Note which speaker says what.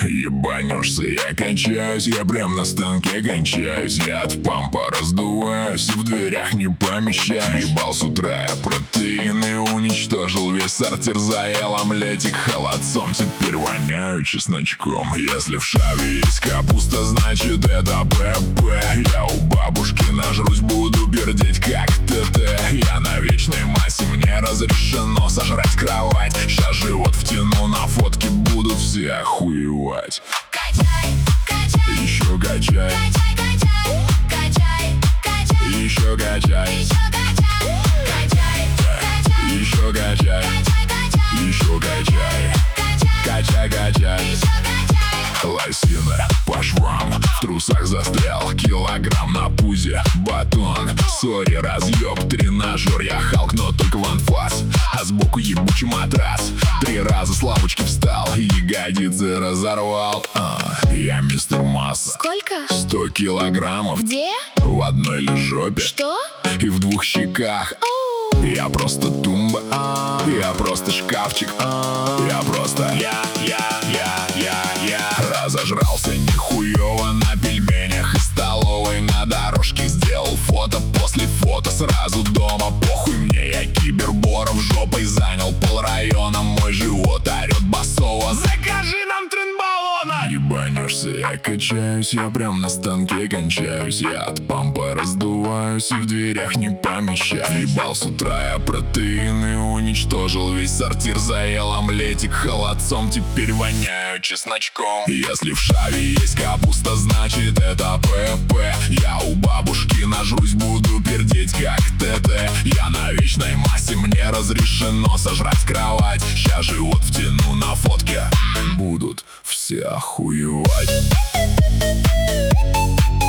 Speaker 1: Ебанешься, я кончаюсь, я прям на станке кончаюсь. Я от пампа раздуваюсь и в дверях не помещаюсь. Ебал с утра я протеины, уничтожил весь сортир, заел омлетик холодцом. Теперь воняю чесночком. Если в шаве есть капуста, значит это ПП. Я у бабушки нажрусь, буду пердеть как ТТ. Я на вечной массе, мне разрешено сожрать кровать. Щас живот втяну, на фотке будут все охуевать.
Speaker 2: Качай, качай,
Speaker 1: Еще качай,
Speaker 2: качай, качай, качай, качай,
Speaker 1: еще качай,
Speaker 2: еще качай, качай, качай,
Speaker 1: еще качай,
Speaker 2: качай, качай,
Speaker 1: еще качай, качай, качай.
Speaker 2: еще качай.
Speaker 1: Лосина по швам, в трусах застрял килограмм на пузе. Батон, сори, разъеб, тренажер. Я Халк, но только в анфас, а сбоку ебучий матрас. 3 раза с лавочки встал, ягодицы разорвал. Я мистер Масса.
Speaker 2: Сколько?
Speaker 1: 100 килограммов
Speaker 2: Где?
Speaker 1: в одной лишь жопе
Speaker 2: Что?
Speaker 1: и в 2 щеках.
Speaker 2: Оу.
Speaker 1: Я просто тумба, я просто шкафчик, я просто я разожрался нихуёво на пельменях из столовой на дорожке. Сделал фото, после фото сразу дома. Похуй мне, я киберборов жопой занял полрайона. Мой живот орёт басово: закажи нам тренбаллона! Ебанешься, я качаюсь, я прям на станке кончаюсь. Я от пампа раздуваюсь и в дверях не помещаюсь. Ебал с утра я протеины, уничтожил весь сортир, заел омлетик холодцом. Теперь воняю чесночком. Если в шаве есть капуста, значит это ПП. Я у бабушки нажрусь, буду пердеть как ТТ. Я на вечной массе, мне разрешено сожрать кровать. Щас живот втяну, на фотке будут все охуевать.